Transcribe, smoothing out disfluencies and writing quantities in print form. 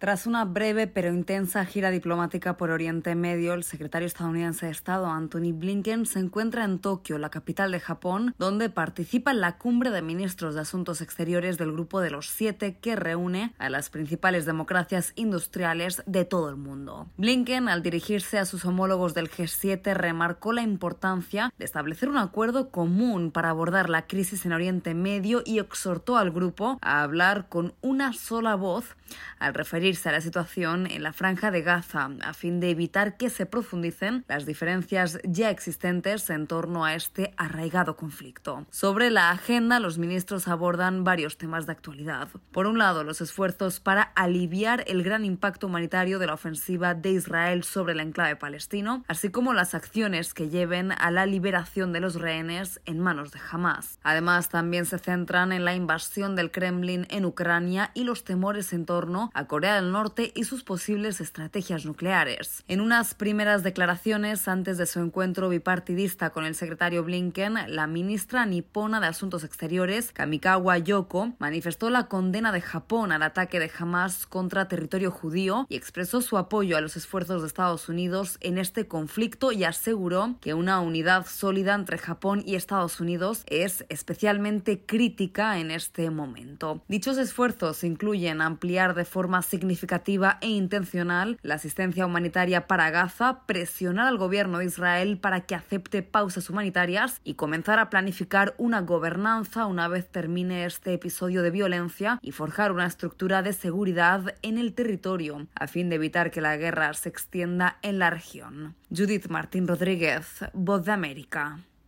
Tras una breve pero intensa gira diplomática por Oriente Medio, el secretario estadounidense de Estado, Antony Blinken, se encuentra en Tokio, la capital de Japón, donde participa en la cumbre de ministros de Asuntos Exteriores del Grupo de los 7, que reúne a las principales democracias industriales de todo el mundo. Blinken, al dirigirse a sus homólogos del G7, remarcó la importancia de establecer un acuerdo común para abordar la crisis en Oriente Medio y exhortó al grupo a hablar con una sola voz al referirse a la situación en la Franja de Gaza, a fin de evitar que se profundicen las diferencias ya existentes en torno a este arraigado conflicto. Sobre la agenda, los ministros abordan varios temas de actualidad. Por un lado, los esfuerzos para aliviar el gran impacto humanitario de la ofensiva de Israel sobre el enclave palestino, así como las acciones que lleven a la liberación de los rehenes en manos de Hamás. Además, también se centran en la invasión del Kremlin en Ucrania y los temores en torno a Corea del Norte y sus posibles estrategias nucleares. En unas primeras declaraciones antes de su encuentro bipartidista con el secretario Blinken, la ministra nipona de Asuntos Exteriores, Kamikawa Yoko, manifestó la condena de Japón al ataque de Hamás contra territorio judío y expresó su apoyo a los esfuerzos de Estados Unidos en este conflicto y aseguró que una unidad sólida entre Japón y Estados Unidos es especialmente crítica en este momento. Dichos esfuerzos incluyen ampliar de forma significativa e intencional la asistencia humanitaria para Gaza, presionar al gobierno de Israel para que acepte pausas humanitarias y comenzar a planificar una gobernanza una vez termine este episodio de violencia y forjar una estructura de seguridad en el territorio, a fin de evitar que la guerra se extienda en la región. Judith Martín Rodríguez, Voz de América.